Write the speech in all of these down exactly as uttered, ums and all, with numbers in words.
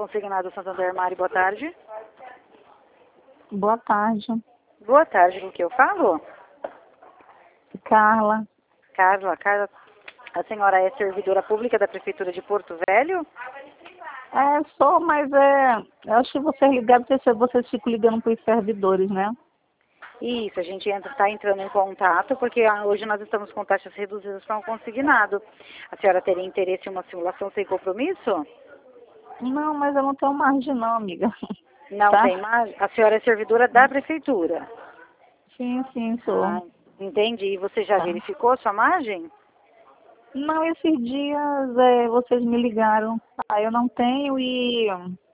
Consignado Santander, Mari, boa tarde. Boa tarde. Boa tarde, com que eu falo? Carla. Carla, Carla, a senhora é servidora pública da Prefeitura de Porto Velho? É, sou, mas é, eu acho que vocês ligaram, porque vocês ficam ligando para os servidores, né? Isso, a gente está entrando em contato, porque ah, hoje nós estamos com taxas reduzidas para um consignado. A senhora teria interesse em uma simulação sem compromisso? Não, mas eu não tenho margem não, amiga. Não Tá? tem mais? A senhora é servidora da Prefeitura? Sim, sim, sou. Ah, entendi. E você já Tá. verificou a sua margem? Não, esses dias é, vocês me ligaram. Ah, eu não tenho e...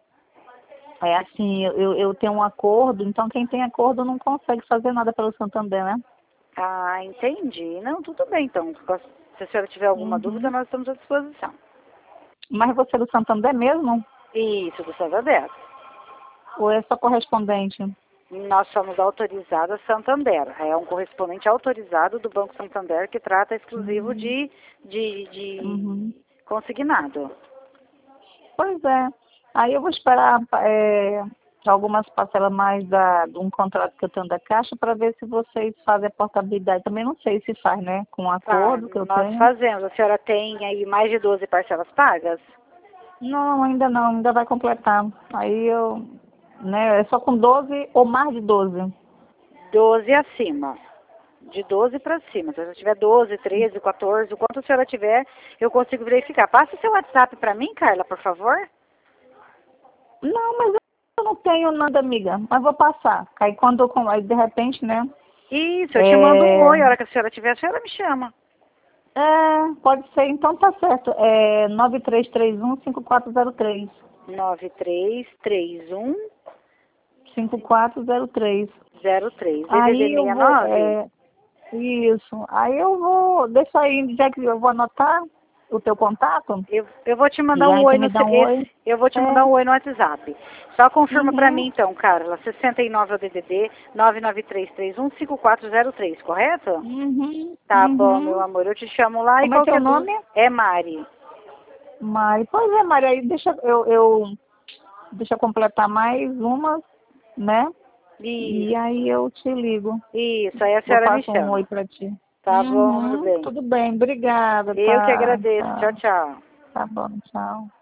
É assim, eu, eu tenho um acordo, então quem tem acordo não consegue fazer nada pelo Santander, né? Ah, entendi. Não, tudo bem, então. Se a senhora tiver alguma dúvida, Uhum. nós estamos à disposição. Mas você é do Santander mesmo? Isso, do Santander. Ou é só correspondente? Nós somos autorizados Santander. É um correspondente autorizado do Banco Santander que trata exclusivo Uhum. de, de, de Uhum. consignado. Pois é. Aí eu vou esperar é, algumas parcelas mais da, de um contrato que eu tenho da Caixa para ver se vocês fazem a portabilidade. Também não sei se faz, né? Com o Ah, acordo que eu nós tenho. fazemos. A senhora tem aí mais de doze parcelas pagas? Não, ainda não, ainda vai completar. Aí eu, né, é só com doze ou mais de doze. doze acima. De doze para cima. Se a senhora tiver doze, treze, quatorze, o quanto a senhora tiver, eu consigo verificar. Passa o seu WhatsApp para mim, Carla, por favor. Não, mas eu não tenho nada, amiga. Mas vou passar. Aí quando eu, com- aí de repente, né? Isso, eu te mando um É, oi. A hora que a senhora tiver, a senhora me chama. é, pode ser, então tá certo. É nove três três um cinco quatro zero três. nove três três um cinco quatro zero três. zero três. D D D Aí eu vou, sessenta e nove? é, isso. Aí eu vou, deixa aí, já que eu vou anotar o teu contato, Eu, eu vou te mandar e um aí oi tu no me ce- dá um oi. esse, eu vou te É, mandar um oi no WhatsApp. Só confirma pra mim uhum, então, Carla. sessenta e nove é o D D D nove nove três três um cinco quatro zero três, correto? uhum, Tá bom, meu uhum. amor. Eu te chamo lá e Como é teu qualquer dúvida. nome? É Mari. Mari. Pois é, Mari, aí deixa eu, eu deixa eu completar mais uma, né? Isso, E aí eu te ligo. isso. Aí a Eu senhora me passo um oi chama. pra ti. Tá bom, meu Uhum, bem. tudo bem, obrigada, Eu que tá, agradeço. Tchau, tá, tchau. tá bom, tchau.